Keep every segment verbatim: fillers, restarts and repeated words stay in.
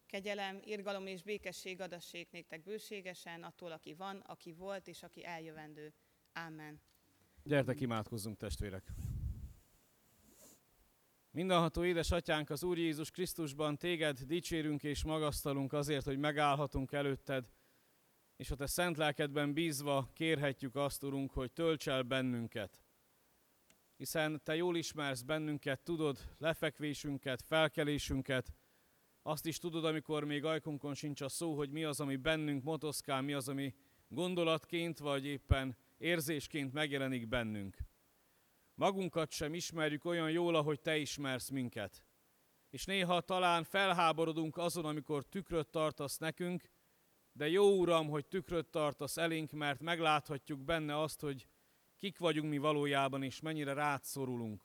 Kegyelem, irgalom és békesség adassék néktek bőségesen, attól, aki van, aki volt és aki eljövendő. Ámen. Gyertek, imádkozzunk, testvérek! Mindenható édesatyánk, az Úr Jézus Krisztusban téged dicsérünk és magasztalunk azért, hogy megállhatunk előtted, és a te szent lelkedben bízva kérhetjük azt, Urunk, hogy tölts el bennünket. Hiszen te jól ismersz bennünket, tudod lefekvésünket, felkelésünket, azt is tudod, amikor még ajkunkon sincs a szó, hogy mi az, ami bennünk motoszkál, mi az, ami gondolatként vagy éppen érzésként megjelenik bennünk. Magunkat sem ismerjük olyan jól, ahogy te ismersz minket. És néha talán felháborodunk azon, amikor tükröt tartasz nekünk, de jó Uram, hogy tükröt tartasz elénk, mert megláthatjuk benne azt, hogy kik vagyunk mi valójában, és mennyire rád szorulunk.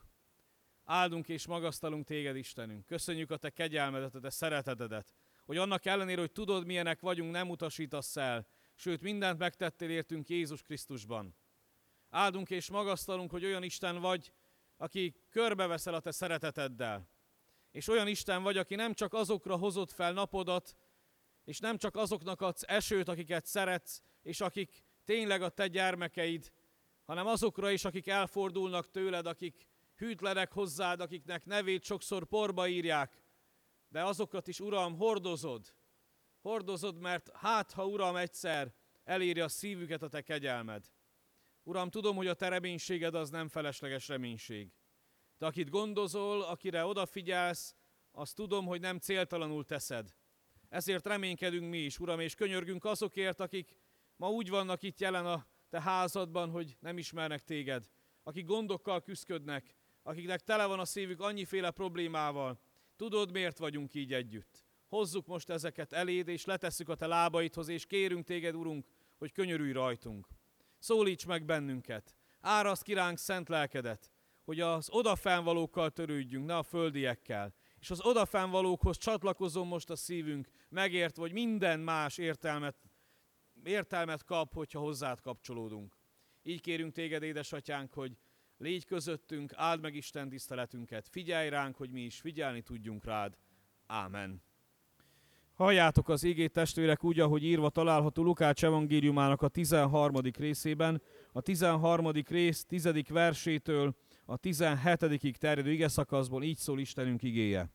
Áldunk és magasztalunk téged, Istenünk. Köszönjük a te kegyelmedet, a te szeretetedet, hogy annak ellenére, hogy tudod, milyenek vagyunk, nem utasítasz el, sőt, mindent megtettél értünk Jézus Krisztusban. Áldunk és magasztalunk, hogy olyan Isten vagy, aki körbeveszel a te szereteteddel. És olyan Isten vagy, aki nem csak azokra hozott fel napodat, és nem csak azoknak adsz esőt, akiket szeretsz, és akik tényleg a te gyermekeid, hanem azokra is, akik elfordulnak tőled, akik hűtlenek hozzád, akiknek nevét sokszor porba írják, de azokat is, Uram, hordozod. Hordozod, mert hát, ha Uram egyszer eléri a szívüket a te kegyelmed. Uram, tudom, hogy a te reménységed az nem felesleges reménység. Te akit gondozol, akire odafigyelsz, azt tudom, hogy nem céltalanul teszed. Ezért reménykedünk mi is, Uram, és könyörgünk azokért, akik ma úgy vannak itt jelen a te házadban, hogy nem ismernek téged. Akik gondokkal küszködnek, akiknek tele van a szívük annyiféle problémával. Tudod, miért vagyunk így együtt. Hozzuk most ezeket eléd, és letesszük a te lábaidhoz, és kérünk téged, Urunk, hogy könyörülj rajtunk. Szólíts meg bennünket, áraszt ki ránk szent lelkedet, hogy az odafennvalókkal törődjünk, ne a földiekkel. És az odafennvalókhoz csatlakozom most a szívünk, megértve, hogy minden más értelmet, értelmet kap, hogyha hozzád kapcsolódunk. Így kérünk téged, édesatyánk, hogy légy közöttünk, áld meg Isten tiszteletünket, figyelj ránk, hogy mi is figyelni tudjunk rád. Ámen. Halljátok az igét, testvérek, úgy, ahogy írva található Lukács evangéliumának a tizenharmadik részében, a tizenharmadik rész tizedik versétől a tizenhetedikig terjedő igeszakaszból, így szól Istenünk igéje.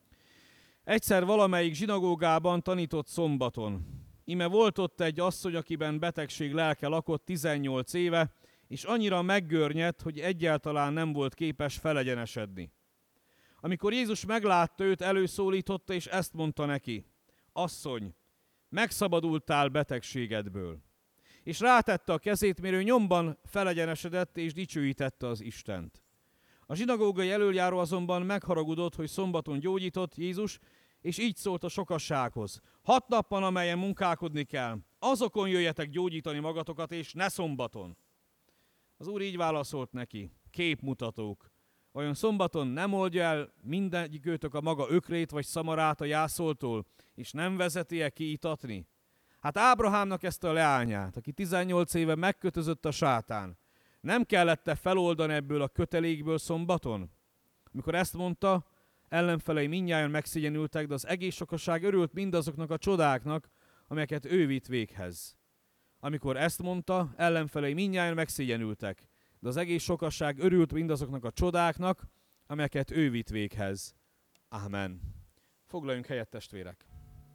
Egyszer valamelyik zsinagógában tanított szombaton. Ime volt ott egy asszony, akiben betegség lelke lakott tizennyolc éve, és annyira meggörnyedt, hogy egyáltalán nem volt képes felegyenesedni. Amikor Jézus meglátta őt, előszólította, és ezt mondta neki: Asszony, megszabadultál betegségedből. És rátette a kezét, mire ő nyomban felegyenesedett, és dicsőítette az Istent. A zsinagógai elöljáró azonban megharagudott, hogy szombaton gyógyított Jézus, és így szólt a sokassághoz: Hat nap van, amelyen munkálkodni kell, azokon jöjjetek gyógyítani magatokat, és ne szombaton. Az Úr így válaszolt neki: Képmutatók, vajon szombaton nem oldja el mindegyikőtök a maga ökrét vagy szamarát a jászoltól, és nem vezeti-e ki itatni? Hát Ábrahámnak ezt a leányát, aki tizennyolc éve megkötözött a sátán, nem kellett-e feloldani ebből a kötelékből szombaton? Amikor ezt mondta, ellenfelei mindnyájan megszégyenültek, de az egész sokaság örült mindazoknak a csodáknak, amelyeket ő vitt véghez. Amikor ezt mondta, ellenfelei mindnyájan megszégyenültek, de az egész sokaság örült mindazoknak a csodáknak, amelyeket ő vitt véghez. Ámen. Foglaljunk helyet, testvérek!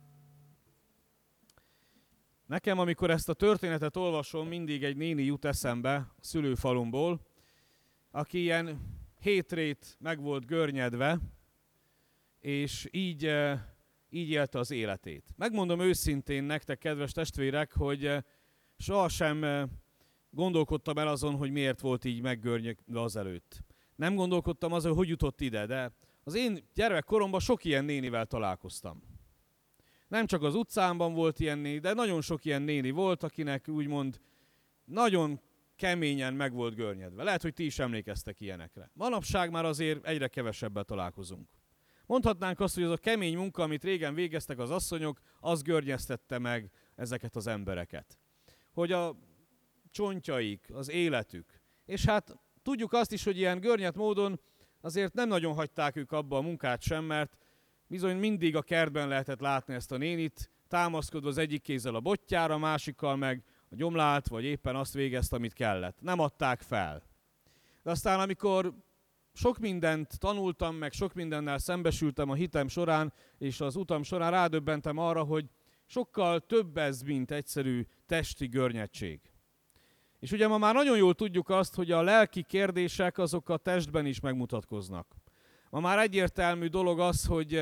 Nekem, amikor ezt a történetet olvasom, mindig egy néni jut eszembe a szülőfalumból, aki ilyen hétrét meg volt görnyedve, és így, így élte az életét. Megmondom őszintén nektek, kedves testvérek, hogy sohasem gondolkodtam el azon, hogy miért volt így meggörnyedve azelőtt. Nem gondolkodtam azon, hogy jutott ide, de az én gyermekkoromban sok ilyen nénivel találkoztam. Nem csak az utcámban volt ilyen néni, de nagyon sok ilyen néni volt, akinek úgymond nagyon keményen meg volt görnyedve. Lehet, hogy ti is emlékeztek ilyenekre. Manapság már azért egyre kevesebbet találkozunk. Mondhatnánk azt, hogy az a kemény munka, amit régen végeztek az asszonyok, az görnyeztette meg ezeket az embereket. Hogy a csontjaik, az életük. És hát tudjuk azt is, hogy ilyen görnyedt módon azért nem nagyon hagyták ők abba a munkát sem, mert Bizony mindig a kertben lehetett látni ezt a nénit, támaszkodva az egyik kézzel a botjára, a másikkal meg a gyomlát, vagy éppen azt végezte, amit kellett. Nem adták fel. De aztán, amikor sok mindent tanultam, meg sok mindennel szembesültem a hitem során, és az utam során rádöbbentem arra, hogy sokkal több ez, mint egyszerű testi görnyedtség. És ugye ma már nagyon jól tudjuk azt, hogy a lelki kérdések azok a testben is megmutatkoznak. Ma már egyértelmű dolog az, hogy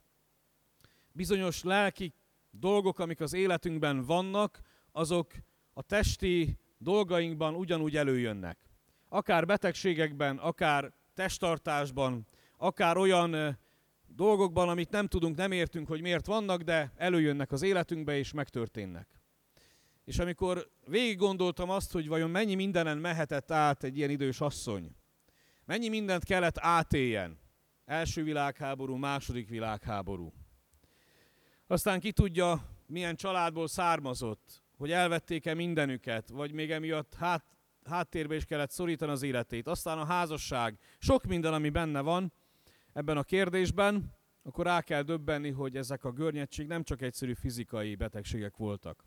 bizonyos lelki dolgok, amik az életünkben vannak, azok a testi dolgainkban ugyanúgy előjönnek. Akár betegségekben, akár testtartásban, akár olyan dolgokban, amit nem tudunk, nem értünk, hogy miért vannak, de előjönnek az életünkbe és megtörténnek. És amikor végig gondoltam azt, hogy vajon mennyi mindenen mehetett át egy ilyen idős asszony, mennyi mindent kellett átéljen, első világháború, második világháború. Aztán ki tudja, milyen családból származott, hogy elvették-e mindenüket, vagy még emiatt hát, háttérbe is kellett szorítani az életét. Aztán a házasság, sok minden, ami benne van ebben a kérdésben, akkor rá kell döbbenni, hogy ezek a görnyedtség nem csak egyszerű fizikai betegségek voltak,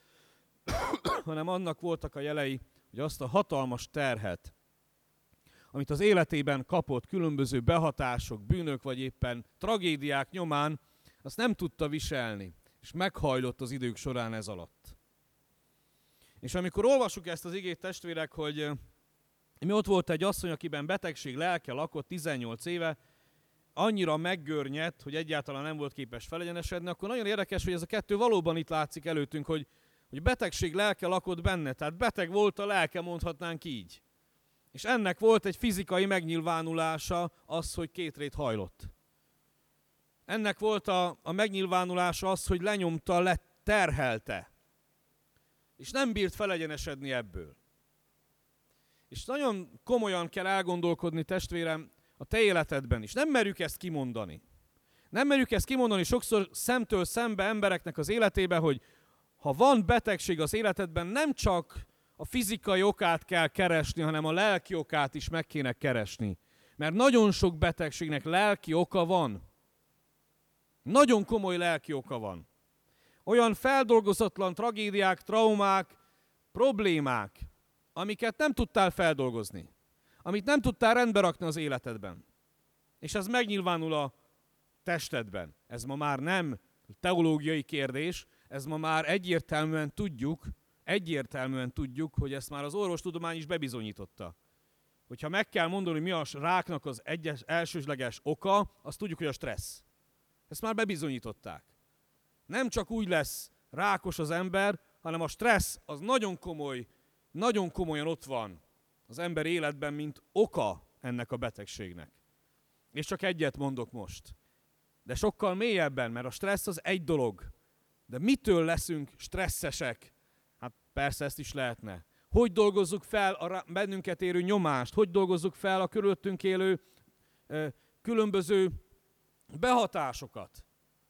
hanem annak voltak a jelei, hogy azt a hatalmas terhet, amit az életében kapott különböző behatások, bűnök vagy éppen tragédiák nyomán, azt nem tudta viselni, és meghajlott az idők során ez alatt. És amikor olvassuk ezt az igét, testvérek, hogy mi ott volt egy asszony, akiben betegség lelke lakott tizennyolc éve, annyira meggörnyedt, hogy egyáltalán nem volt képes felegyenesedni, akkor nagyon érdekes, hogy ez a kettő valóban itt látszik előttünk, hogy, hogy betegség lelke lakott benne, tehát beteg volt a lelke, mondhatnánk így. És ennek volt egy fizikai megnyilvánulása az, hogy kétrét hajlott. Ennek volt a, a megnyilvánulása az, hogy lenyomta, leterhelte. És nem bírt felegyenesedni ebből. És nagyon komolyan kell elgondolkodni, testvérem, a te életedben is. Nem merjük ezt kimondani. Nem merjük ezt kimondani sokszor szemtől szembe embereknek az életében, hogy ha van betegség az életedben, nem csak a fizikai okát kell keresni, hanem a lelki okát is meg kéne keresni. Mert nagyon sok betegségnek lelki oka van. Nagyon komoly lelki oka van. Olyan feldolgozatlan tragédiák, traumák, problémák, amiket nem tudtál feldolgozni. Amit nem tudtál rendbe rakni az életedben. És ez megnyilvánul a testedben. Ez ma már nem teológiai kérdés, ez ma már egyértelműen tudjuk, egyértelműen tudjuk, hogy ezt már az orvostudomány is bebizonyította. Hogyha meg kell mondani, mi a ráknak az egyes, elsősleges oka, azt tudjuk, hogy a stressz. Ezt már bebizonyították. Nem csak úgy lesz rákos az ember, hanem a stressz az nagyon komoly, nagyon komolyan ott van az ember életben, mint oka ennek a betegségnek. És csak egyet mondok most. De sokkal mélyebben, mert a stressz az egy dolog. De mitől leszünk stresszesek? Hát persze ezt is lehetne. Hogy dolgozzuk fel a bennünket érő nyomást? Hogy dolgozzuk fel a körülöttünk élő ö, különböző behatásokat?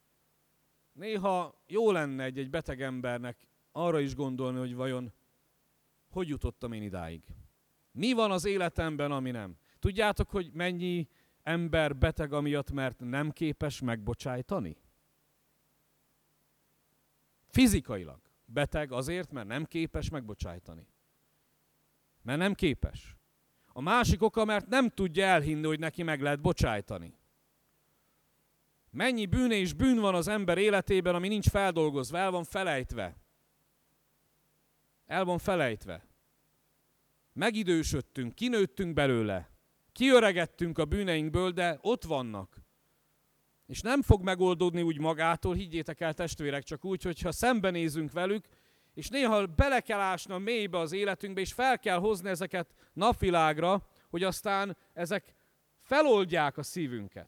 Néha jó lenne egy-egy beteg embernek arra is gondolni, hogy vajon hogy jutottam én idáig? Mi van az életemben, ami nem? Tudjátok, hogy mennyi ember beteg amiatt, mert nem képes megbocsájtani? Fizikailag beteg azért, mert nem képes megbocsájtani. Mert nem képes. A másik oka, mert nem tudja elhinni, hogy neki meg lehet bocsájtani. Mennyi bűn és bűn van az ember életében, ami nincs feldolgozva, el van felejtve. El van felejtve. Megidősödtünk, kinőttünk belőle, kiöregettünk a bűneinkből, de ott vannak. És nem fog megoldódni úgy magától, higgyétek el testvérek, csak úgy, hogyha szembenézünk velük, és néha bele kell ásni a mélybe az életünkbe, és fel kell hozni ezeket napvilágra, hogy aztán ezek feloldják a szívünket.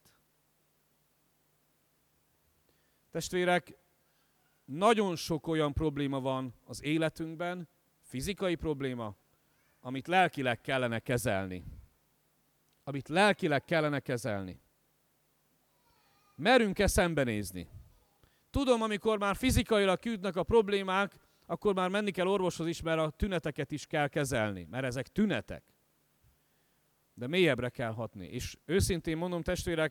Testvérek, nagyon sok olyan probléma van az életünkben, fizikai probléma, amit lelkileg kellene kezelni. Amit lelkileg kellene kezelni. Merünk-e szembenézni? Tudom, amikor már fizikailag küzdnek a problémák, akkor már menni kell orvoshoz is, mert a tüneteket is kell kezelni, mert ezek tünetek. De mélyebbre kell hatni. És őszintén mondom, testvérek,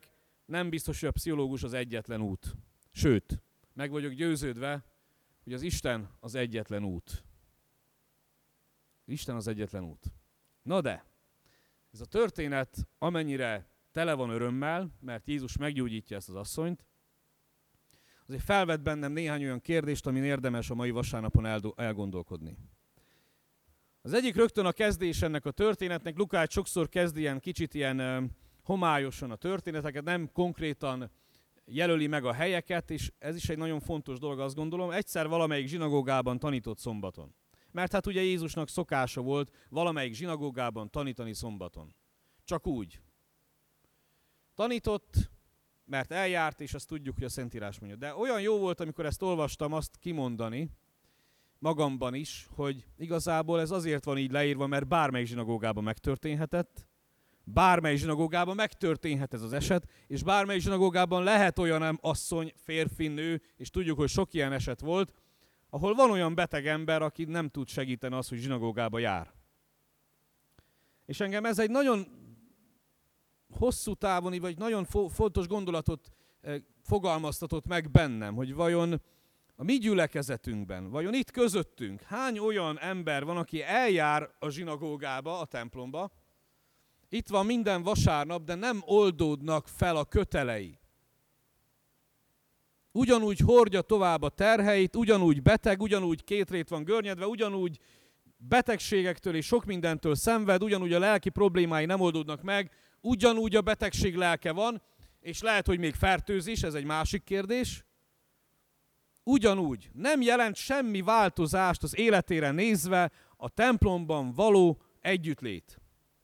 nem biztos, hogy a pszichológus az egyetlen út. Sőt, meg vagyok győződve, hogy az Isten az egyetlen út. Isten az egyetlen út. Na de, ez a történet amennyire tele van örömmel, mert Jézus meggyógyítja ezt az asszonyt, azért felvet bennem néhány olyan kérdést, amin érdemes a mai vasárnapon elgondolkodni. Az egyik rögtön a kezdés ennek a történetnek. Lukács sokszor kezd ilyen kicsit ilyen homályosan a történeteket, nem konkrétan jelöli meg a helyeket, és ez is egy nagyon fontos dolog, azt gondolom. Egyszer valamelyik zsinagógában tanított szombaton. Mert hát ugye Jézusnak szokása volt valamelyik zsinagógában tanítani szombaton. Csak úgy. Tanított, mert eljárt, és azt tudjuk, hogy a Szentírás mondja. De olyan jó volt, amikor ezt olvastam, azt kimondani, magamban is, hogy igazából ez azért van így leírva, mert bármelyik zsinagógában megtörténhetett, bármely zsinagógában megtörténhet ez az eset, és bármely zsinagógában lehet olyan asszony, férfi, nő, és tudjuk, hogy sok ilyen eset volt, ahol van olyan beteg ember, aki nem tud segíteni azt, hogy zsinagógába jár. És engem ez egy nagyon hosszú távon, vagy nagyon fo- fontos gondolatot eh, fogalmaztatott meg bennem, hogy vajon a mi gyülekezetünkben, vajon itt közöttünk hány olyan ember van, aki eljár a zsinagógába, a templomba, itt van minden vasárnap, de nem oldódnak fel a kötelei. Ugyanúgy hordja tovább a terheit, ugyanúgy beteg, ugyanúgy kétrét van görnyedve, ugyanúgy betegségektől és sok mindentől szenved, ugyanúgy a lelki problémái nem oldódnak meg, ugyanúgy a betegség lelke van, és lehet, hogy még fertőzés, ez egy másik kérdés. Ugyanúgy nem jelent semmi változást az életére nézve a templomban való együttlét.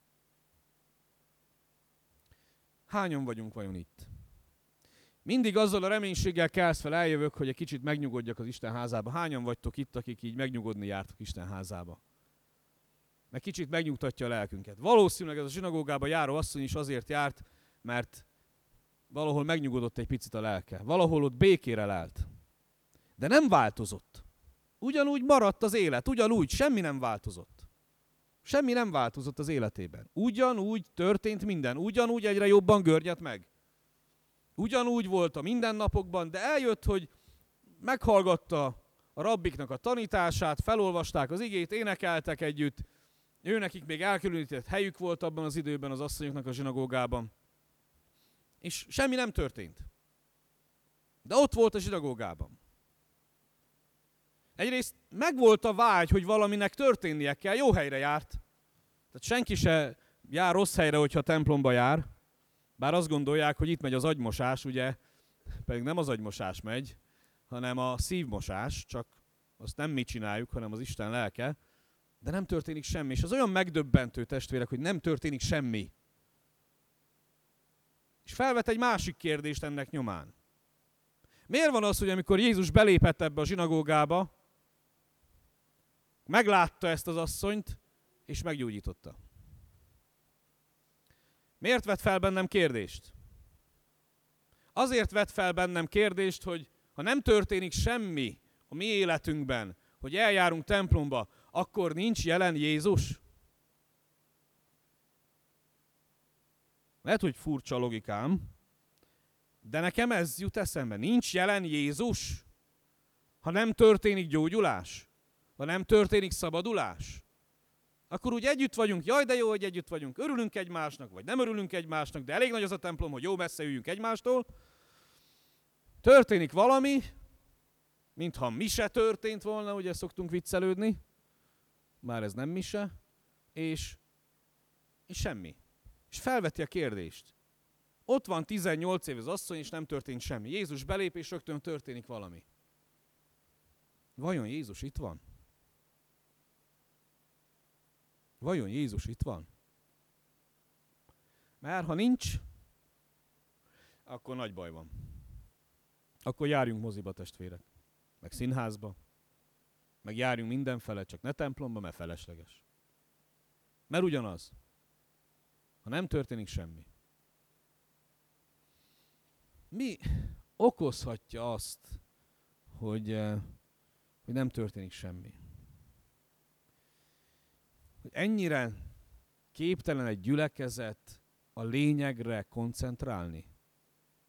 Hányan vagyunk vajon itt? Mindig azzal a reménységgel kelsz fel, eljövök, hogy egy kicsit megnyugodjak az Isten házába. Hányan vagytok itt, akik így megnyugodni jártok Isten házába? Mert kicsit megnyugtatja a lelkünket. Valószínűleg ez a zsinagógába járó asszony is azért járt, mert valahol megnyugodott egy picit a lelke. Valahol ott békére lelt. De nem változott. Ugyanúgy maradt az élet, ugyanúgy, semmi nem változott. Semmi nem változott az életében. Ugyanúgy történt minden, ugyanúgy egyre jobban görnyedt meg. Ugyanúgy volt a mindennapokban, de eljött, hogy meghallgatta a rabbiknak a tanítását, felolvasták az igét, énekeltek együtt, őnekik még elkülönített helyük volt abban az időben az asszonyoknak a zsinagógában. És semmi nem történt. De ott volt a zsinagógában. Egyrészt megvolt a vágy, hogy valaminek történnie kell, jó helyre járt. Tehát senki se jár rossz helyre, hogyha templomba jár. Bár azt gondolják, hogy itt megy az agymosás, ugye, pedig nem az agymosás megy, hanem a szívmosás, csak azt nem mi csináljuk, hanem az Isten lelke, de nem történik semmi. És az olyan megdöbbentő, testvérek, hogy nem történik semmi. És felvet egy másik kérdést ennek nyomán. Miért van az, hogy amikor Jézus belépett ebbe a zsinagógába, meglátta ezt az asszonyt, és meggyógyította? Miért vett fel bennem kérdést? Azért vett fel bennem kérdést, hogy ha nem történik semmi a mi életünkben, hogy eljárunk templomba, akkor nincs jelen Jézus? Lehet, hogy furcsa logikám, de nekem ez jut eszembe. Nincs jelen Jézus, ha nem történik gyógyulás, ha nem történik szabadulás. Akkor úgy együtt vagyunk, jaj de jó, hogy együtt vagyunk, örülünk egymásnak, vagy nem örülünk egymásnak, de elég nagy az a templom, hogy jó messze üljünk egymástól. Történik valami, mintha mise történt volna, ugye szoktunk viccelődni, már ez nem mise, és, és semmi. És felveti a kérdést. Ott van tizennyolc év az asszony, és nem történt semmi. Jézus belép, és rögtön történik valami. Vajon Jézus itt van? Vajon Jézus itt van? Mert ha nincs, akkor nagy baj van. Akkor járjunk moziba, testvérek. Meg színházba. Meg járjunk mindenfele, csak ne templomba, mert felesleges. Mert ugyanaz. Ha nem történik semmi. Mi okozhatja azt, hogy, hogy nem történik semmi? Hogy ennyire képtelen egy gyülekezet a lényegre koncentrálni?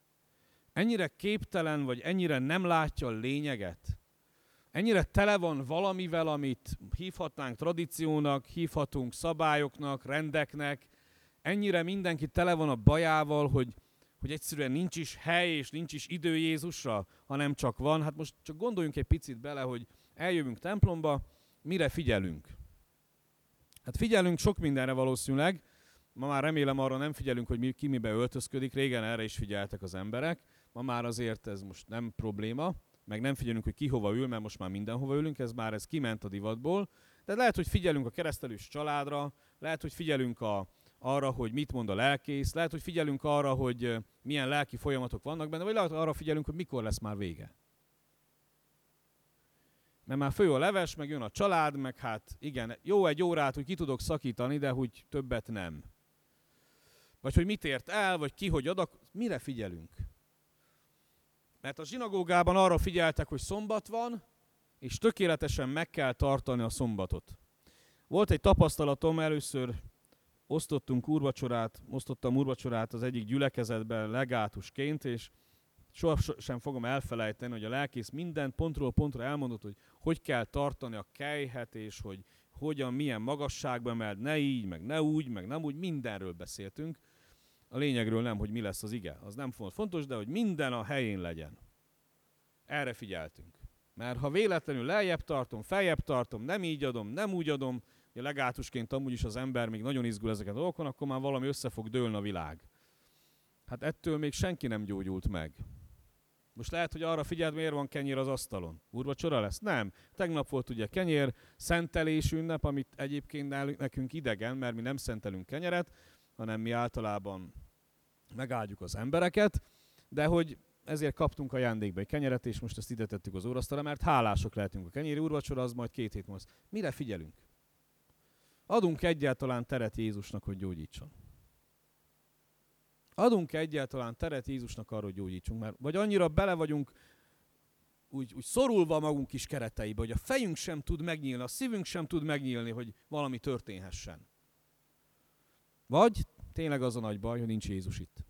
ennyire képtelen, vagy ennyire nem látja a lényeget, ennyire tele van valamivel, amit hívhatnánk tradíciónak, hívhatunk szabályoknak, rendeknek, ennyire mindenki tele van a bajával, hogy, hogy egyszerűen nincs is hely és nincs is idő Jézusra, hanem csak van. Hát most csak gondoljunk egy picit bele, hogy eljövünk templomba, mire figyelünk? Hát figyelünk sok mindenre valószínűleg, ma már remélem arra nem figyelünk, hogy mi, ki mibe öltözködik, régen erre is figyeltek az emberek, ma már azért ez most nem probléma, meg nem figyelünk, hogy ki hova ül, mert most már mindenhova ülünk, ez már ez kiment a divatból, de lehet, hogy figyelünk a keresztelős családra, lehet, hogy figyelünk a, arra, hogy mit mond a lelkész, lehet, hogy figyelünk arra, hogy milyen lelki folyamatok vannak benne, vagy lehet, arra figyelünk, hogy mikor lesz már vége. Mert már fő a leves, meg jön a család, meg hát igen, jó egy órát, hogy ki tudok szakítani, de hogy többet nem. Vagy hogy mit ért el, vagy ki hogy adak, mire figyelünk? Mert a zsinagógában arra figyeltek, hogy szombat van, és tökéletesen meg kell tartani a szombatot. Volt egy tapasztalatom, először osztottunk úrvacsorát, osztottam úrvacsorát az egyik gyülekezetben legátusként, és sohasem fogom elfelejteni, hogy a lelkész minden pontról pontra elmondott, hogy hogy kell tartani a kelyhet, és hogy hogyan, milyen magasságban emeld, ne így, meg ne úgy, meg nem úgy, mindenről beszéltünk. A lényegről nem, hogy mi lesz az ige. Az nem fontos, de hogy minden a helyén legyen. Erre figyeltünk. Mert ha véletlenül lejjebb tartom, feljebb tartom, nem így adom, nem úgy adom, ugye legátusként amúgy is az ember még nagyon izgul ezeket a dolgokon, akkor már valami össze fog dőlni a világ. Hát ettől még senki nem gyógyult meg. Most lehet, hogy arra figyeld, miért van kenyér az asztalon. Úrvacsora lesz? Nem. Tegnap volt ugye kenyér, szentelés ünnep, amit egyébként nekünk idegen, mert mi nem szentelünk kenyeret, hanem mi általában megáldjuk az embereket, de hogy ezért kaptunk ajándékba egy kenyeret, és most ezt ide tettük az úrasztalra, mert hálások lehetünk. A kenyéri úrvacsora az majd két hét múlva. Mire figyelünk? Adunk egyáltalán teret Jézusnak, hogy gyógyítson. Adunk egyáltalán teret Jézusnak arra, hogy gyógyítsunk, mert vagy annyira bele vagyunk úgy, úgy szorulva magunk kis kereteibe, hogy a fejünk sem tud megnyílni, a szívünk sem tud megnyílni, hogy valami történhessen. Vagy tényleg az a nagy baj, hogy nincs Jézus itt.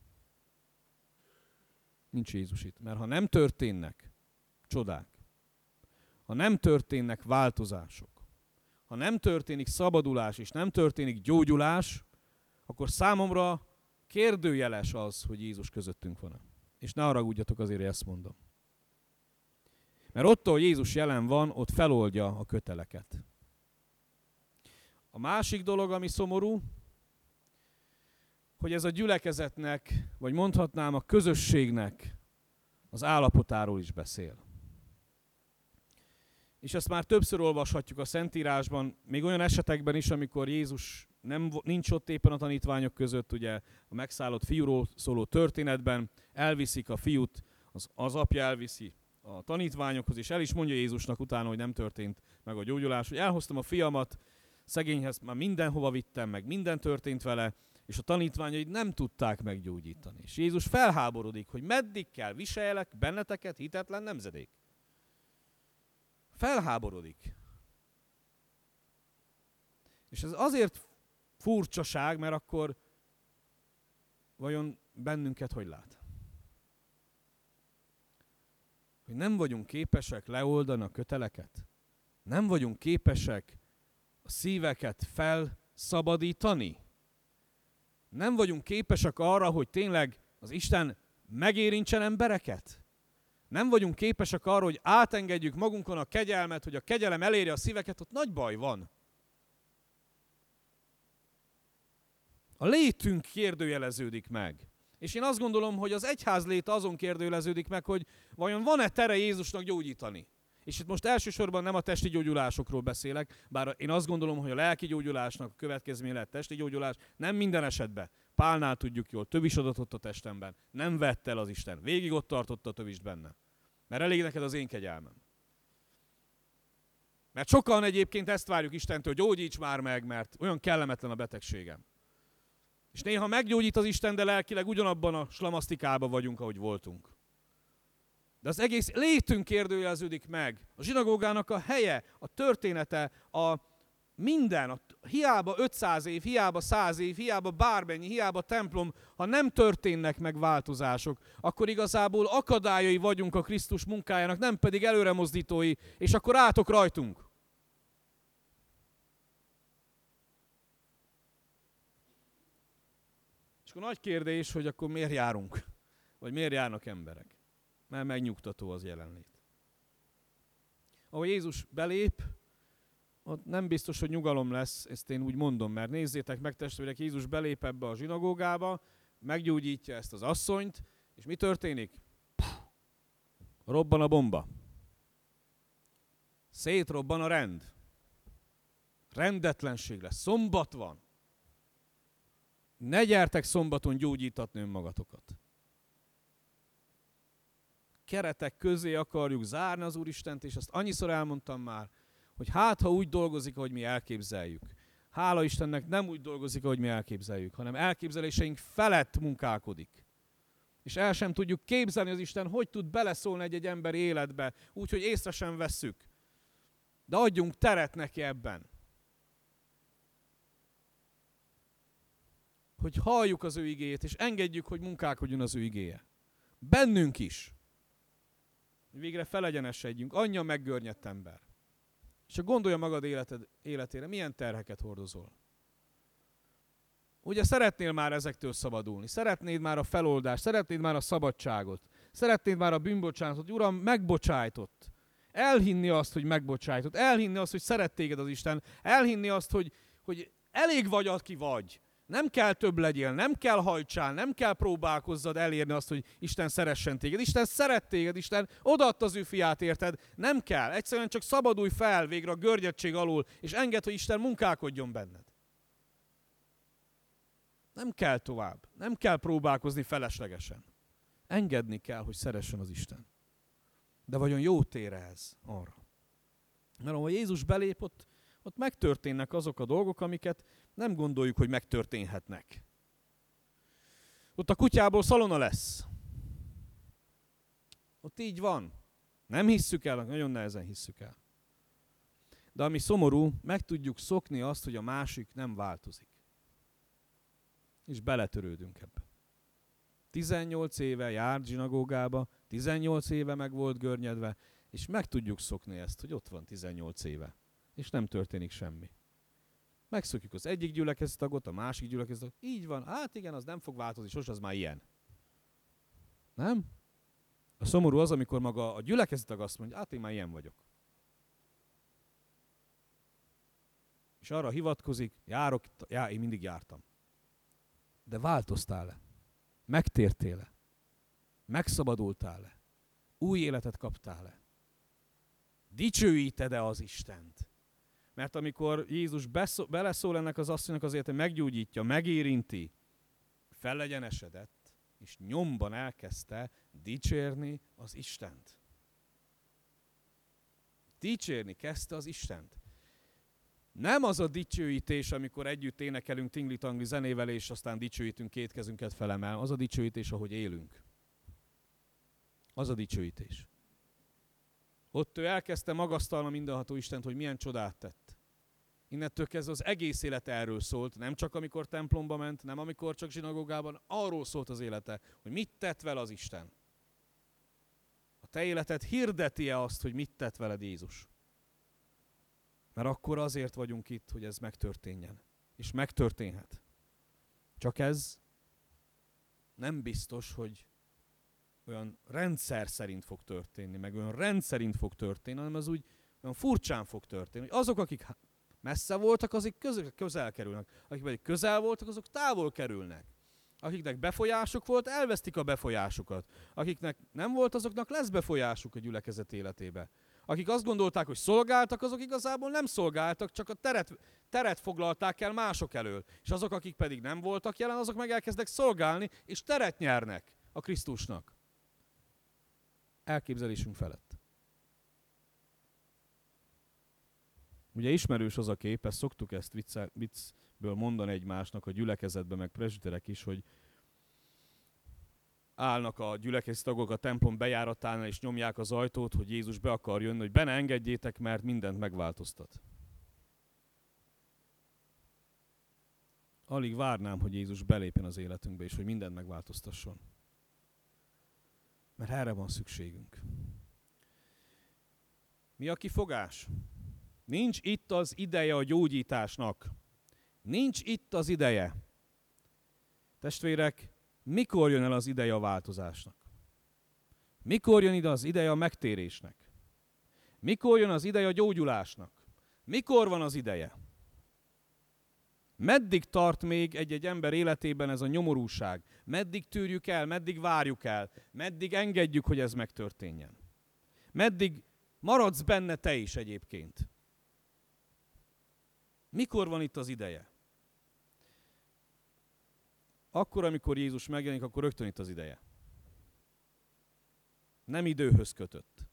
Nincs Jézus itt. Mert ha nem történnek csodák, ha nem történnek változások, ha nem történik szabadulás és nem történik gyógyulás, akkor számomra kérdőjeles az, hogy Jézus közöttünk van-e. És ne haragudjatok azért, hogy ezt mondom. Mert ott, ahol Jézus jelen van, ott feloldja a köteleket. A másik dolog, ami szomorú, hogy ez a gyülekezetnek, vagy mondhatnám a közösségnek az állapotáról is beszél. És ezt már többször olvashatjuk a Szentírásban, még olyan esetekben is, amikor Jézus nem, nincs ott éppen a tanítványok között, ugye a megszállott fiúról szóló történetben elviszik a fiút, az, az apja elviszi a tanítványokhoz, és el is mondja Jézusnak utána, hogy nem történt meg a gyógyulás, hogy elhoztam a fiamat, szegényhez már mindenhova vittem, meg minden történt vele, és a tanítványai nem tudták meggyógyítani. És Jézus felháborodik, hogy meddig kell viseljelek benneteket, hitetlen nemzedék. Felháborodik. És ez azért furcsaság, mert akkor vajon bennünket hogy lát? Hogy nem vagyunk képesek leoldani a köteleket? Nem vagyunk képesek a szíveket felszabadítani? Nem vagyunk képesek arra, hogy tényleg az Isten megérintsen embereket? Nem vagyunk képesek arra, hogy átengedjük magunkon a kegyelmet, hogy a kegyelem elérje a szíveket, ott nagy baj van. A létünk kérdőjeleződik meg. És én azt gondolom, hogy az egyház léte azon kérdőjeleződik meg, hogy vajon van-e tere Jézusnak gyógyítani. És itt most elsősorban nem a testi gyógyulásokról beszélek, bár én azt gondolom, hogy a lelki gyógyulásnak a következménye lehet testi gyógyulás, nem minden esetben. Pálnál tudjuk jól, tövis adatott a testemben, nem vett el az Isten, végig ott tartotta a tövist benne. Mert elég neked az én kegyelmem. Mert sokan egyébként ezt várjuk Istentől, hogy gyógyíts már meg, mert olyan kellemetlen a betegségem. És néha meggyógyít az Isten, de lelkileg ugyanabban a slamasztikában vagyunk, ahogy voltunk. De az egész létünk kérdőjeleződik meg. A zsinagógának a helye, a története, a Minden, hiába ötszáz év, hiába száz év, hiába bármennyi, hiába templom, ha nem történnek meg változások, akkor igazából akadályai vagyunk a Krisztus munkájának, nem pedig előremozdítói, és akkor átok rajtunk. És akkor nagy kérdés, hogy akkor miért járunk? Vagy miért járnak emberek? Mert megnyugtató az jelenlét. Ahogy Jézus belép, ott nem biztos, hogy nyugalom lesz, ezt én úgy mondom, mert nézzétek meg, testvérek, Jézus belép ebbe a zsinagógába, meggyógyítja ezt az asszonyt, és mi történik? Puh, robban a bomba. Szétrobban a rend. Rendetlenség lesz. Szombat van. Ne gyertek szombaton gyógyítatni önmagatokat. Keretek közé akarjuk zárni az Úristent, és azt annyiszor elmondtam már, hogy hát, ha úgy dolgozik, ahogy mi elképzeljük. Hála Istennek nem úgy dolgozik, ahogy mi elképzeljük, hanem elképzeléseink felett munkálkodik. És el sem tudjuk képzelni az Isten, hogy tud beleszólni egy-egy ember életbe, úgyhogy észre sem vesszük. De adjunk teret neki ebben. Hogy halljuk az ő igéjét, és engedjük, hogy munkálkodjon az ő igéje. Bennünk is. Végre felegyenesedjünk. Anyja meggörnyedt ember. És csak gondolja magad életed, életére, milyen terheket hordozol. Ugye szeretnél már ezektől szabadulni, szeretnéd már a feloldást, szeretnéd már a szabadságot, szeretnéd már a bűnbocsánatot, Uram, megbocsájtott. Elhinni azt, hogy megbocsájtott, elhinni azt, hogy szeret téged az Isten, elhinni azt, hogy, hogy elég vagy, aki vagy. Nem kell több legyél, nem kell hajtsál, nem kell próbálkozzad elérni azt, hogy Isten szeressen téged. Isten szeret téged, Isten odaadta az ő fiát, érted? Nem kell. Egyszerűen csak szabadulj fel végre a görnyedtség alól, és engedd, hogy Isten munkálkodjon benned. Nem kell tovább. Nem kell próbálkozni feleslegesen. Engedni kell, hogy szeressen az Isten. De vajon jó tér ez arra? Mert ahol Jézus belép, ott, ott megtörténnek azok a dolgok, amiket nem gondoljuk, hogy megtörténhetnek. Ott a kutyából szalona lesz. Ott így van. Nem hisszük el, nagyon nehezen hisszük el. De ami szomorú, meg tudjuk szokni azt, hogy a másik nem változik. És beletörődünk ebbe. tizennyolc éve járt zsinagógába, tizennyolc éve meg volt görnyedve, és meg tudjuk szokni ezt, hogy ott van tizennyolc éve, és nem történik semmi. Megszokjuk az egyik gyülekezetagot, a másik gyülekezetagot. Így van, hát igen, az nem fog változni, sose az már ilyen. Nem? A szomorú az, amikor maga a gyülekezetag azt mondja, hát én már ilyen vagyok. És arra hivatkozik, járok, já, én mindig jártam. De változtál-e? Megtértél-e? Megszabadultál-e? Új életet kaptál-e? Dicsőíted-e az Istent? Mert amikor Jézus beszó, beleszól ennek az asszonynak azért, hogy meggyógyítja, megérinti, fellegyenesedett, és nyomban elkezdte dicsérni az Istent. Dicsérni kezdte az Istent. Nem az a dicsőítés, amikor együtt énekelünk tingli-tangli zenével, és aztán dicsőítünk, két kezünket felemel. Az a dicsőítés, ahogy élünk. Az a dicsőítés. Ott ő elkezdte magasztalni mindenható Istent, hogy milyen csodát tett. Innentől kezdve az egész élete erről szólt, nem csak amikor templomba ment, nem amikor csak zsinagógában, arról szólt az élete, hogy mit tett vele az Isten. A te életed hirdeti-e azt, hogy mit tett veled Jézus? Mert akkor azért vagyunk itt, hogy ez megtörténjen. És megtörténhet. Csak ez nem biztos, hogy olyan rendszer szerint fog történni, meg olyan rendszerint fog történni, hanem az úgy olyan furcsán fog történni, hogy azok, akik messze voltak, azok közel, közel kerülnek. Akik pedig közel voltak, azok távol kerülnek. Akiknek befolyásuk volt, elvesztik a befolyásukat. Akiknek nem volt, azoknak lesz befolyásuk a gyülekezet életébe. Akik azt gondolták, hogy szolgáltak, azok igazából nem szolgáltak, csak a teret, teret foglalták el mások elől. És azok, akik pedig nem voltak jelen, azok meg elkezdek szolgálni, és teret nyernek a Krisztusnak. Elképzelésünk felett. Ugye ismerős az a kép, ezt szoktuk ezt vicce, viccből mondani egymásnak a gyülekezetben, meg presbiterek is, hogy állnak a gyülekezeti tagok a templom bejáratánál, és nyomják az ajtót, hogy Jézus be akar jönni, hogy be ne engedjétek, mert mindent megváltoztat. alig várnám, hogy Jézus belépjen az életünkbe, és hogy mindent megváltoztasson. Mert erre van szükségünk. Mi a kifogás? Nincs itt az ideje a gyógyításnak. Nincs itt az ideje. Testvérek, mikor jön el az ideje a változásnak? Mikor jön ide az ideje a megtérésnek? Mikor jön az ideje a gyógyulásnak? Mikor van az ideje? Meddig tart még egy-egy ember életében ez a nyomorúság? Meddig tűrjük el, meddig várjuk el, meddig engedjük, hogy ez megtörténjen? Meddig maradsz benne te is egyébként? Mikor van itt az ideje? Akkor, amikor Jézus megjelenik, akkor rögtön itt az ideje. Nem időhöz kötött.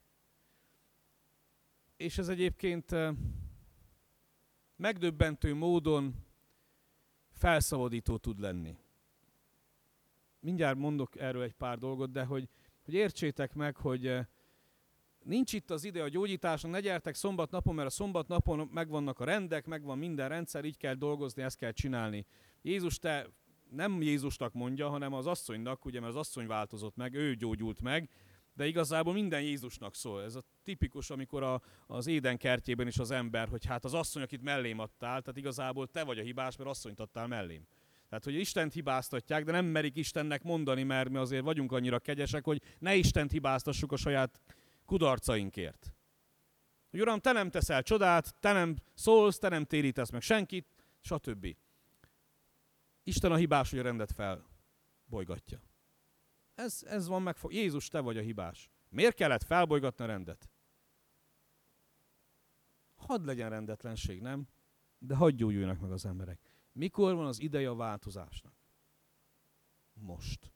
És ez egyébként megdöbbentő módon felszabadító tud lenni. Mindjárt mondok erről egy pár dolgot, de hogy, hogy értsétek meg, hogy nincs itt az ide a gyógyításnak, ne gyertek szombat napon, mert a szombat napon megvannak a rendek, megvan minden rendszer, így kell dolgozni, ezt kell csinálni. Jézus te nem Jézusnak mondja, hanem az asszonynak, ugye, mert az asszony változott meg, ő gyógyult meg, de igazából minden Jézusnak szól. Ez a tipikus, amikor a, az Éden kertjében is az ember, hogy hát az asszony, akit mellém adtál, tehát igazából te vagy a hibás, mert asszonyt adtál mellém. Tehát, hogy Istent hibáztatják, de nem merik Istennek mondani, mert mi azért vagyunk annyira kegyesek, hogy ne Istent hibáztassuk a saját kudarcainkért. Hogy Uram, te nem teszel csodát, te nem szólsz, te nem térítesz meg senkit, stb. Isten a hibás, hogy a rendet felbolygatja. Ez, ez van megfog. Jézus, te vagy a hibás. Miért kellett felbolygatni a rendet? Hadd legyen rendetlenség, nem? De hadd gyógyuljanak meg az emberek. Mikor van az ideje a változásnak? Most.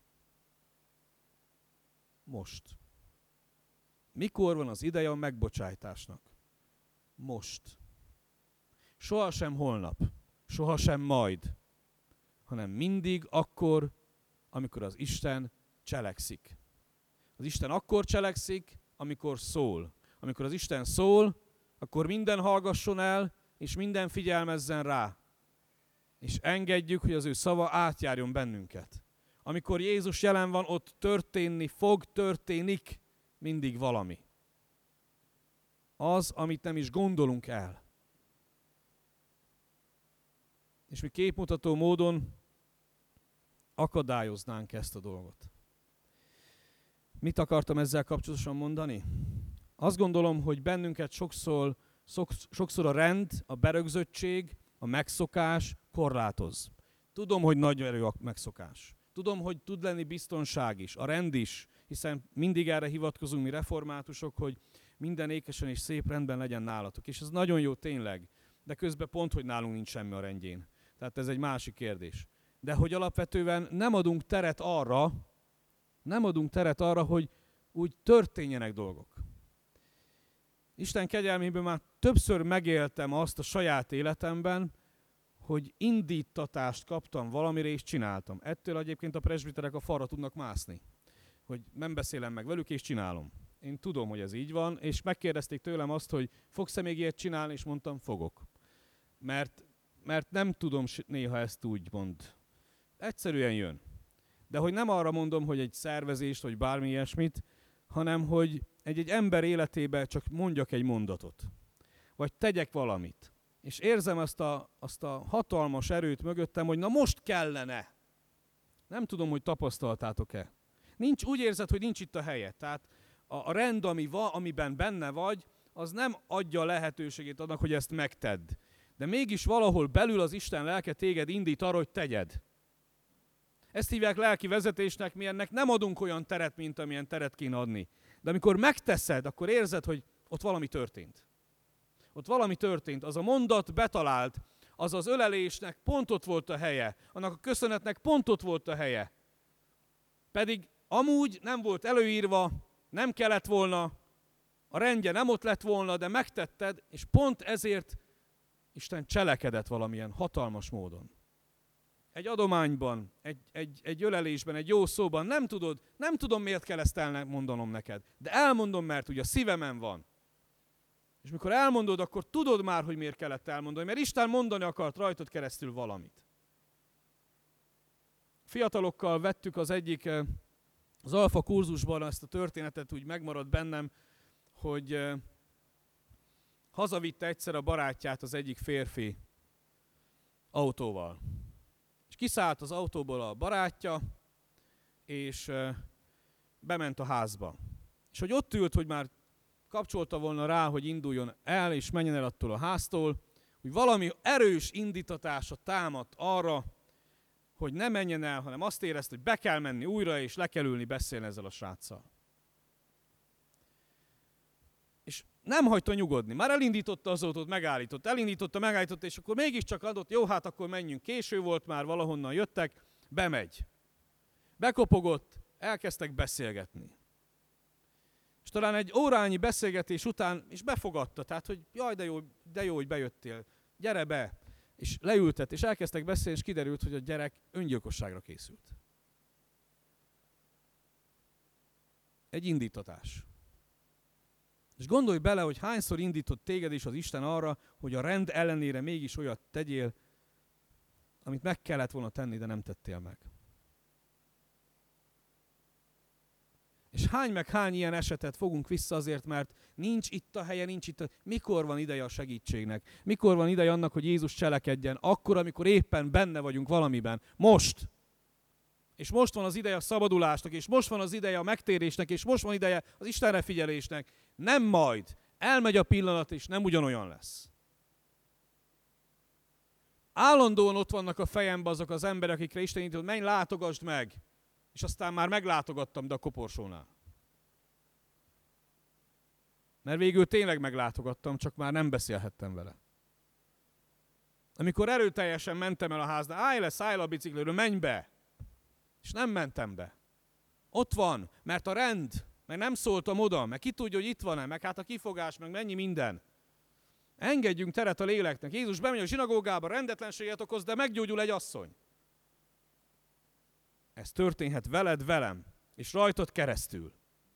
Most. Mikor van az ideje a megbocsájtásnak? Most. Sohasem holnap, sohasem majd, hanem mindig akkor, amikor az Isten cselekszik. Az Isten akkor cselekszik, amikor szól. Amikor az Isten szól, akkor minden hallgasson el, és minden figyelmezzen rá. És engedjük, hogy az ő szava átjárjon bennünket. Amikor Jézus jelen van, ott történni fog, történik mindig valami. Az, amit nem is gondolunk el. És mi képmutató módon akadályoznánk ezt a dolgot. Mit akartam ezzel kapcsolatosan mondani? Azt gondolom, hogy bennünket sokszor, sokszor a rend, a berögzöttség, a megszokás korlátoz. Tudom, hogy nagy erő a megszokás. Tudom, hogy tud lenni biztonság is, a rend is, hiszen mindig erre hivatkozunk mi reformátusok, hogy minden ékesen és szép rendben legyen nálatok. És ez nagyon jó tényleg, de közben pont, hogy nálunk nincs semmi a rendjén. Tehát ez egy másik kérdés. De hogy alapvetően nem adunk teret arra, nem adunk teret arra, hogy úgy történjenek dolgok. Isten kegyelméből már többször megéltem azt a saját életemben, hogy indítatást kaptam valamire és csináltam. Ettől egyébként a presbiterek a falra tudnak mászni. Hogy nem beszélem meg velük és csinálom. Én tudom, hogy ez így van, és megkérdezték tőlem azt, hogy fogsz-e még ilyet csinálni, és mondtam, fogok. Mert, mert nem tudom néha ezt úgy mond. Egyszerűen jön. De hogy nem arra mondom, hogy egy szervezést, vagy bármi ilyesmit, hanem hogy egy-egy ember életébe csak mondjak egy mondatot. Vagy tegyek valamit. És érzem azt a, azt a hatalmas erőt mögöttem, hogy na most kellene. Nem tudom, hogy tapasztaltátok-e. Nincs, úgy érzed, hogy nincs itt a helye. Tehát a, a rend, ami va, amiben benne vagy, az nem adja lehetőségét annak, hogy ezt megtedd. De mégis valahol belül az Isten lelke téged indít arra, hogy tegyed. Ezt hívják lelki vezetésnek, mi ennek nem adunk olyan teret, mint amilyen teret kéne adni. De amikor megteszed, akkor érzed, hogy ott valami történt. Ott valami történt, az a mondat betalált, az az ölelésnek pont ott volt a helye, annak a köszönetnek pont ott volt a helye. Pedig amúgy nem volt előírva, nem kellett volna, a rendje nem ott lett volna, de megtetted, és pont ezért Isten cselekedett valamilyen hatalmas módon. Egy adományban, egy, egy, egy ölelésben, egy jó szóban, nem tudod, nem tudom, miért kell ezt elmondanom neked, de elmondom, mert ugye a szívemen van. És mikor elmondod, akkor tudod már, hogy miért kellett elmondani, mert Isten mondani akart rajtad keresztül valamit. fiatalokkal vettük az egyik, az alfa kurzusban ezt a történetet, úgy megmaradt bennem, hogy hazavitte egyszer a barátját az egyik férfi autóval. És kiszállt az autóból a barátja, és bement a házba. És hogy ott ült, hogy már kapcsolta volna rá, hogy induljon el, és menjen el attól a háztól, hogy valami erős indítatása támadt arra, hogy ne menjen el, hanem azt érezte, hogy be kell menni újra, és le kell ülni beszélni ezzel a sráccal. És nem hagyta nyugodni. Már elindította az autót, megállította, elindította, megállította, és akkor mégiscsak adott, jó, hát akkor menjünk, késő volt már, valahonnan jöttek, bemegy. Bekopogott, elkezdtek beszélgetni. És talán egy órányi beszélgetés után is befogadta, tehát, hogy jaj, de jó, de jó, hogy bejöttél, gyere be. És leültet, és elkezdtek beszélni, és kiderült, hogy a gyerek öngyilkosságra készült. Egy indítatás. És gondolj bele, hogy hányszor indított téged is az Isten arra, hogy a rend ellenére mégis olyat tegyél, amit meg kellett volna tenni, de nem tettél meg. És hány meg hány ilyen esetet fogunk vissza azért, mert nincs itt a helye, nincs itt a... Mikor van ideje a segítségnek? Mikor van ideje annak, hogy Jézus cselekedjen? Akkor, amikor éppen benne vagyunk valamiben. Most! És most van az ideje a szabadulásnak, és most van az ideje a megtérésnek, és most van ideje az Istenre figyelésnek. Nem majd. Elmegy a pillanat, és nem ugyanolyan lesz. Állandóan ott vannak a fejemben azok az emberek, akikre Isten indított, menj, látogasd meg! És aztán már meglátogattam, de a koporsónál. Mert végül tényleg meglátogattam, csak már nem beszélhettem vele. Amikor erőteljesen mentem el a háznál, állj le, szállj le a bicikliről, menj be! És nem mentem be. Ott van, mert a rend, meg nem szóltam oda, meg ki tudja, hogy itt van-e, meg hát a kifogás, meg mennyi minden. Engedjünk teret a léleknek. Jézus bemegy a zsinagógába, rendetlenséget okoz, de meggyógyul egy asszony. Ez történhet veled, velem, és rajtad keresztül.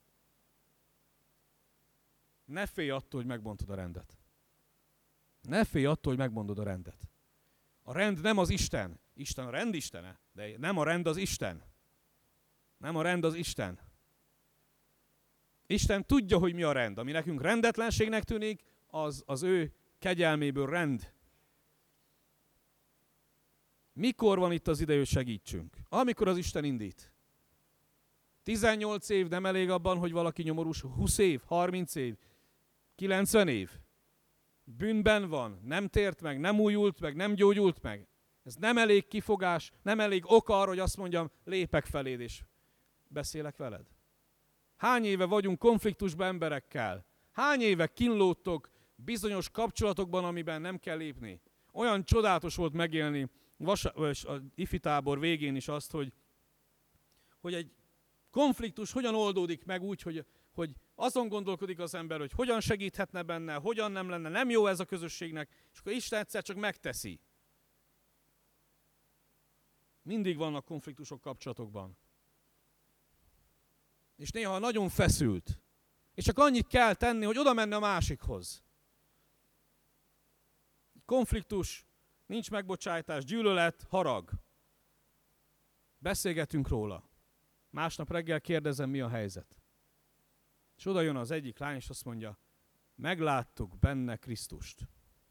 Ne félj attól, hogy megbontod a rendet. Ne félj attól, hogy megbontod a rendet. A rend nem az Isten. Isten a rend istene, de nem a rend az Isten. Nem a rend az Isten. Isten tudja, hogy mi a rend. Ami nekünk rendetlenségnek tűnik, az az ő kegyelméből rend. Mikor van itt az ideje, hogy segítsünk? Amikor az Isten indít. tizennyolc év nem elég abban, hogy valaki nyomorús, húsz év, harminc év, kilencven év. Bűnben van, nem tért meg, nem újult meg, nem gyógyult meg. Ez nem elég kifogás, nem elég ok arra, hogy azt mondjam, lépek feléd és beszélek veled. Hány éve vagyunk konfliktusban emberekkel? Hány éve kínlódtok bizonyos kapcsolatokban, amiben nem kell lépni? Olyan csodálatos volt megélni az ifi tábor végén is azt, hogy, hogy egy konfliktus hogyan oldódik meg úgy, hogy, hogy azon gondolkodik az ember, hogy hogyan segíthetne benne, hogyan nem lenne, nem jó ez a közösségnek, és akkor Isten egyszer csak megteszi. Mindig vannak konfliktusok kapcsolatokban. És néha nagyon feszült. És csak annyit kell tenni, hogy oda menne a másikhoz. Konfliktus, nincs megbocsájtás, gyűlölet, harag. Beszélgetünk róla. Másnap reggel kérdezem, mi a helyzet. És oda jön az egyik lány, és azt mondja, megláttuk benne Krisztust.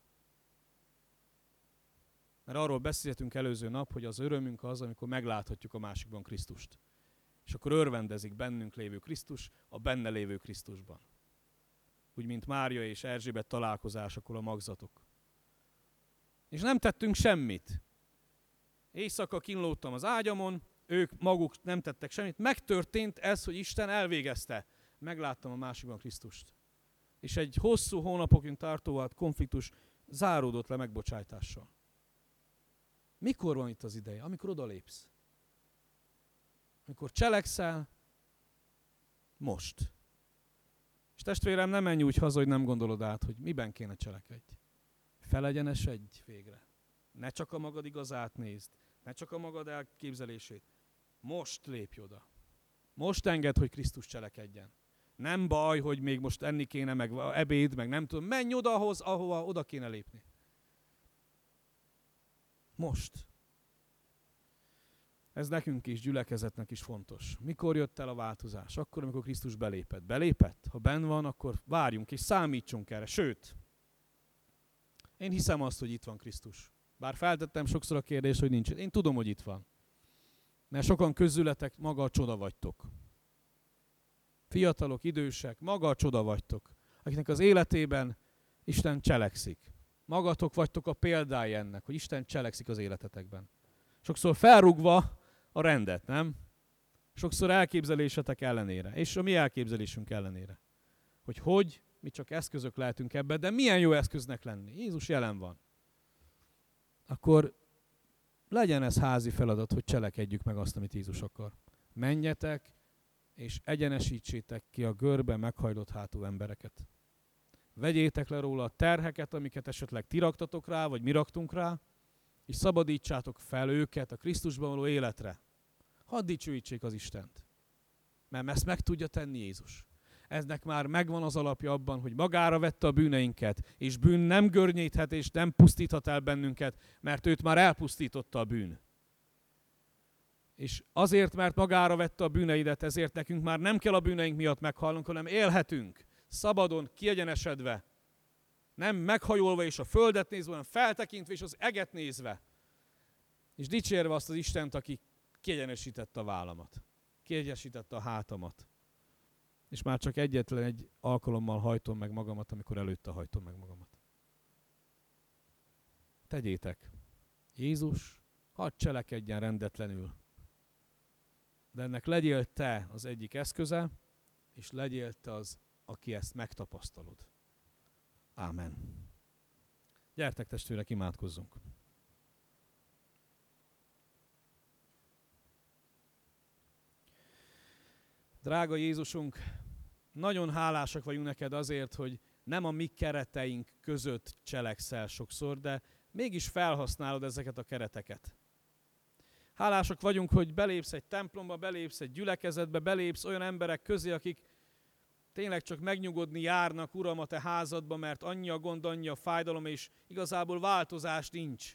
Mert arról beszéltünk előző nap, hogy az örömünk az, amikor megláthatjuk a másikban Krisztust. És akkor örvendezik bennünk lévő Krisztus a benne lévő Krisztusban. Úgy, mint Mária és Erzsébet találkozásakor a magzatok. És nem tettünk semmit. Éjszaka kínlódtam az ágyamon, ők maguk nem tettek semmit. Megtörtént ez, hogy Isten elvégezte. Megláttam a másikban Krisztust. És egy hosszú hónapokig tartó konfliktus záródott le megbocsájtással. Mikor van itt az ideje? Amikor odalépsz. Amikor cselekszel, most. És testvérem, nem menj úgy haza, hogy nem gondolod át, hogy miben kéne cselekedj. Felegyenesedj végre. Ne csak a magad igazát nézd. Ne csak a magad elképzelését. Most lépj oda. Most engedd, hogy Krisztus cselekedjen. Nem baj, hogy még most enni kéne, meg ebéd, meg nem tudom. Menj odahoz, ahova oda kéne lépni. Most. Ez nekünk is, gyülekezetnek is fontos. Mikor jött el a változás? Akkor, amikor Krisztus belépett. Belépett? Ha benn van, akkor várjunk és számítsunk erre. Sőt, én hiszem azt, hogy itt van Krisztus. Bár feltettem sokszor a kérdést, hogy nincs. Én tudom, hogy itt van. Mert sokan közületek maga a csoda vagytok. Fiatalok, idősek, maga a csoda vagytok. Akiknek az életében Isten cselekszik. Magatok vagytok a példái ennek, hogy Isten cselekszik az életetekben. Sokszor felrúgva a rendet, nem? Sokszor elképzelésetek ellenére, és a mi elképzelésünk ellenére. Hogy hogy, mi csak eszközök lehetünk ebben, de milyen jó eszköznek lenni. Jézus jelen van. Akkor legyen ez házi feladat, hogy cselekedjük meg azt, amit Jézus akar. Menjetek, és egyenesítsétek ki a görbe meghajlott hátú embereket. Vegyétek le róla a terheket, amiket esetleg ti raktatok rá, vagy mi raktunk rá, és szabadítsátok fel őket a Krisztusban való életre. Hadd dicsőítsék az Istent. Mert ezt meg tudja tenni Jézus. Eznek már megvan az alapja abban, hogy magára vette a bűneinket, és bűn nem görnyíthet és nem pusztíthat el bennünket, mert őt már elpusztította a bűn. És azért, mert magára vette a bűneidet, ezért nekünk már nem kell a bűneink miatt meghalnunk, hanem élhetünk, szabadon, kiegyenesedve, nem meghajolva és a földet nézve, hanem feltekintve és az eget nézve. És dicsérve azt az Istent, aki kiegyenesítette a vállamat, kiegyenesítette a hátamat. És már csak egyetlen egy alkalommal hajtom meg magamat, amikor előtte hajtom meg magamat. Tegyétek. Jézus, hadd cselekedjen rendetlenül. De ennek legyél te az egyik eszköze, és legyél te az, aki ezt megtapasztalod. Ámen. Gyertek testvérek, imádkozzunk. Drága Jézusunk, nagyon hálásak vagyunk neked azért, hogy nem a mi kereteink között cselekszel sokszor, de mégis felhasználod ezeket a kereteket. Hálásak vagyunk, hogy belépsz egy templomba, belépsz egy gyülekezetbe, belépsz olyan emberek közé, akik tényleg csak megnyugodni járnak, Uram, a te házadba, mert annyi a gond, annyi a fájdalom, és igazából változás nincs.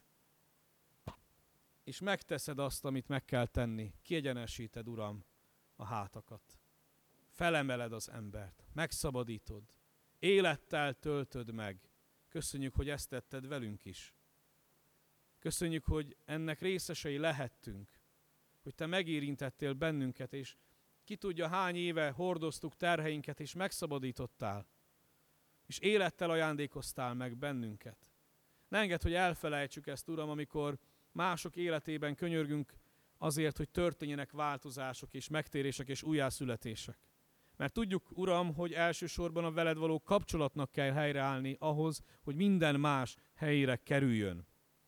És megteszed azt, amit meg kell tenni. Kiegyenesíted, Uram, a hátakat. Felemeled az embert, megszabadítod, élettel töltöd meg. Köszönjük, hogy ezt tetted velünk is. Köszönjük, hogy ennek részesei lehettünk, hogy te megérintettél bennünket, és ki tudja hány éve hordoztuk terheinket, és megszabadítottál, és élettel ajándékoztál meg bennünket. Ne engedd, hogy elfelejtsük ezt, Uram, amikor mások életében könyörgünk azért, hogy történjenek változások, és megtérések, és újjászületések. Mert tudjuk, Uram, hogy elsősorban a veled való kapcsolatnak kell helyreállni ahhoz, hogy minden más helyére kerüljön.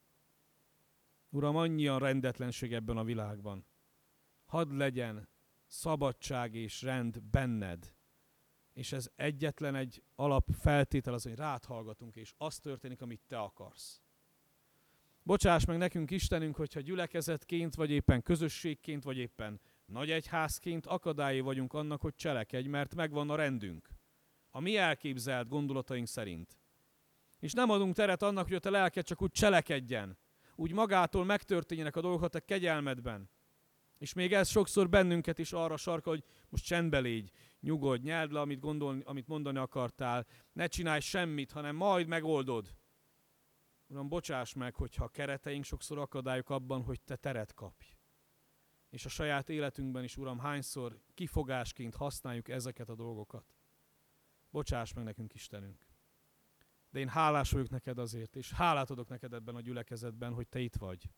Uram, annyi a rendetlenség ebben a világban. Hadd legyen szabadság és rend benned. És ez egyetlen egy alapfeltétel az, hogy rád hallgatunk, és az történik, amit te akarsz. Bocsáss meg nekünk, Istenünk, hogyha gyülekezetként, vagy éppen közösségként, vagy éppen nagy egyházként akadályai vagyunk annak, hogy cselekedj, mert megvan a rendünk. A mi elképzelt gondolataink szerint. És nem adunk teret annak, hogy a te lelked csak úgy cselekedjen. Úgy magától megtörténjenek a dolgok a te kegyelmedben. És még ez sokszor bennünket is arra sarkal, hogy most csendbe légy, nyugodj, nyeld le, amit, gondolni, amit mondani akartál, ne csinálj semmit, hanem majd megoldod. Uram, bocsáss meg, hogyha a kereteink sokszor akadályok abban, hogy te teret kapj. És a saját életünkben is, Uram, hányszor kifogásként használjuk ezeket a dolgokat. Bocsáss meg nekünk, Istenünk. De én hálás vagyok neked azért, és hálát adok neked ebben a gyülekezetben, hogy te itt vagy.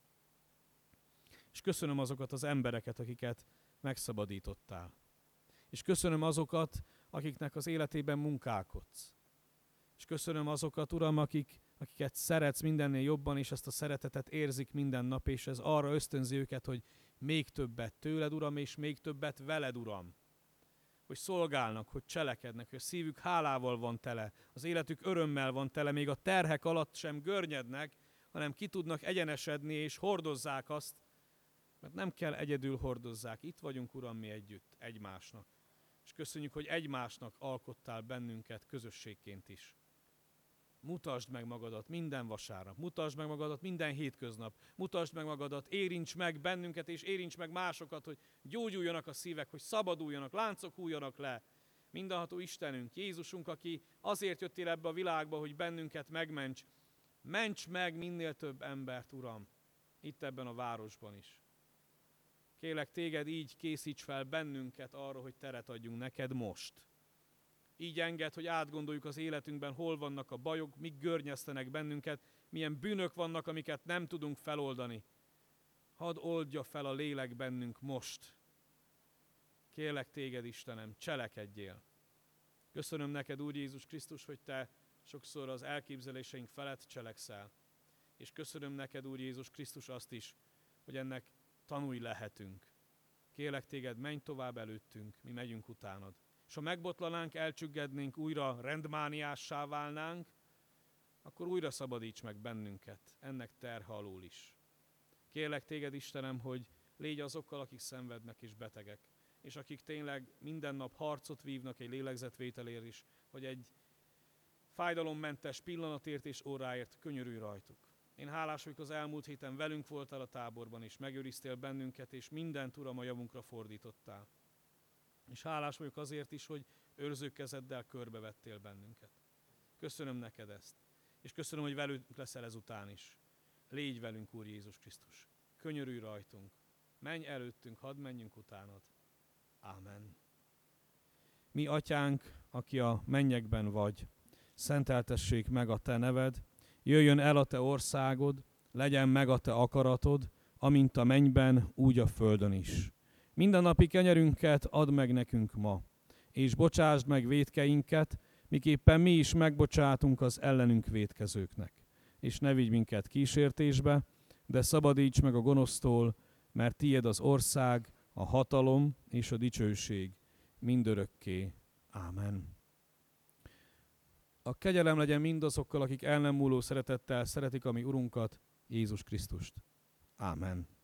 És köszönöm azokat az embereket, akiket megszabadítottál. És köszönöm azokat, akiknek az életében munkálkodsz. És köszönöm azokat, Uram, akik, akiket szeretsz mindennél jobban, és ezt a szeretetet érzik minden nap, és ez arra ösztönzi őket, hogy még többet tőled, Uram, és még többet veled, Uram. Hogy szolgálnak, hogy cselekednek, hogy a szívük hálával van tele, az életük örömmel van tele, még a terhek alatt sem görnyednek, hanem ki tudnak egyenesedni, és hordozzák azt, mert nem kell egyedül hordozzák. Itt vagyunk, Uram, mi együtt, egymásnak. És köszönjük, hogy egymásnak alkottál bennünket közösségként is. Mutasd meg magadat minden vasárnap, mutasd meg magadat minden hétköznap, mutasd meg magadat, érints meg bennünket, és érints meg másokat, hogy gyógyuljanak a szívek, hogy szabaduljanak, láncok hulljanak le. Mindenható Istenünk, Jézusunk, aki azért jöttél ebbe a világba, hogy bennünket megments. Ments meg minél több embert, Uram, itt ebben a városban is. Kérlek téged, így készíts fel bennünket arra, hogy teret adjunk neked most. Így engedd, hogy átgondoljuk az életünkben, hol vannak a bajok, mik görnyesztenek bennünket, milyen bűnök vannak, amiket nem tudunk feloldani. Hadd oldja fel a lélek bennünk most. Kérlek téged, Istenem, cselekedjél. Köszönöm neked, Úr Jézus Krisztus, hogy te sokszor az elképzeléseink felett cselekszel. És köszönöm neked, Úr Jézus Krisztus, azt is, hogy ennek tanúi lehetünk. Kérlek téged, menj tovább előttünk, mi megyünk utánad. És ha megbotlanánk, elcsüggednénk, újra rendmániássá válnánk, akkor újra szabadíts meg bennünket, ennek terhe alól is. Kérlek téged, Istenem, hogy légy azokkal, akik szenvednek és betegek, és akik tényleg minden nap harcot vívnak egy lélegzetvételért is, vagy egy fájdalommentes pillanatért és óráért, könyörülj rajtuk. Én hálás vagyok, az elmúlt héten velünk voltál a táborban, és megőriztél bennünket, és mindent, Uram, a javunkra fordítottál. És hálás vagyok azért is, hogy őrző kezeddel körbevettél bennünket. Köszönöm neked ezt. És köszönöm, hogy velünk leszel ezután is. Légy velünk, Úr Jézus Krisztus. Könyörülj rajtunk. Menj előttünk, hadd menjünk utánad. Ámen. Mi, Atyánk, aki a mennyekben vagy, szenteltessék meg a te neved, jöjjön el a te országod, legyen meg a te akaratod, amint a mennyben, úgy a földön is. Mindennapi kenyerünket add meg nekünk ma, és bocsásd meg vétkeinket, miképpen mi is megbocsátunk az ellenünk vétkezőknek. És ne vigy minket kísértésbe, de szabadíts meg a gonosztól, mert tiéd az ország, a hatalom és a dicsőség mindörökké. Ámen. A kegyelem legyen mindazokkal, akik el nem múló szeretettel szeretik a mi Urunkat, Jézus Krisztust. Ámen.